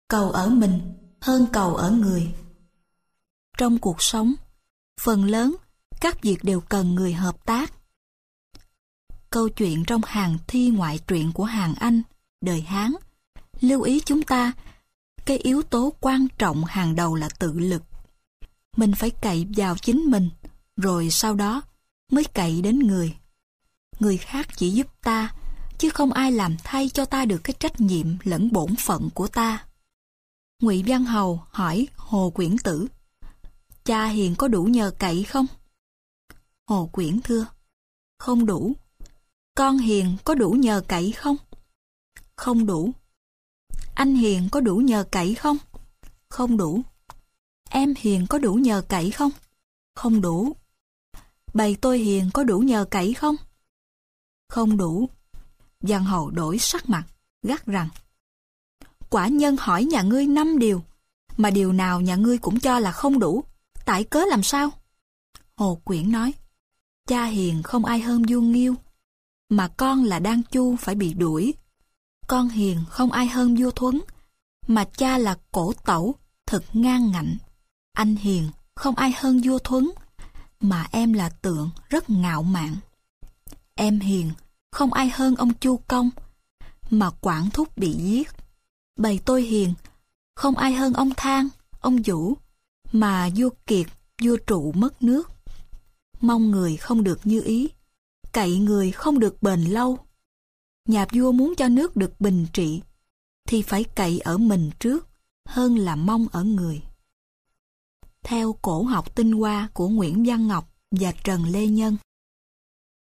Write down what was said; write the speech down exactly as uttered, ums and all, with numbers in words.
cầu ở mình hơn cầu ở người. Trong cuộc sống, phần lớn các việc đều cần người hợp tác. Câu chuyện trong hàng thi ngoại truyện của Hàn Anh, đời Hán, lưu ý chúng ta cái yếu tố quan trọng hàng đầu là tự lực. Mình phải cậy vào chính mình, rồi sau đó mới cậy đến người. Người khác chỉ giúp ta, chứ không ai làm thay cho ta được cái trách nhiệm lẫn bổn phận của ta. Ngụy Văn Hầu hỏi Hồ Quyển Tử: cha hiền có đủ nhờ cậy không? Hồ Quyển thưa: không đủ. Con hiền có đủ nhờ cậy không? Không đủ. Anh hiền có đủ nhờ cậy không? Không đủ. Em hiền có đủ nhờ cậy không? Không đủ. Bầy tôi hiền có đủ nhờ cậy không? Không đủ. Văn Hầu đổi sắc mặt, gắt rằng: quả nhân hỏi nhà ngươi năm điều, mà điều nào nhà ngươi cũng cho là không đủ, tại cớ làm sao? Hồ Quyển nói: cha hiền không ai hơn vua Nghiêu, mà con là Đan Chu phải bị đuổi. Con hiền không ai hơn vua Thuấn, mà cha là Cổ Tẩu thật ngang ngạnh. Anh hiền không ai hơn vua Thuấn, mà em là Tượng rất ngạo mạn. Em hiền không ai hơn ông Chu Công, mà Quản Thúc bị giết. Bầy tôi hiền không ai hơn ông Thang, ông Vũ, mà vua Kiệt, vua Trụ mất nước. Mong người không được như ý, cậy người không được bền lâu. Nhà vua muốn cho nước được bình trị, thì phải cậy ở mình trước, hơn là mong ở người. Theo Cổ học tinh hoa của Nguyễn Văn Ngọc và Trần Lê Nhân.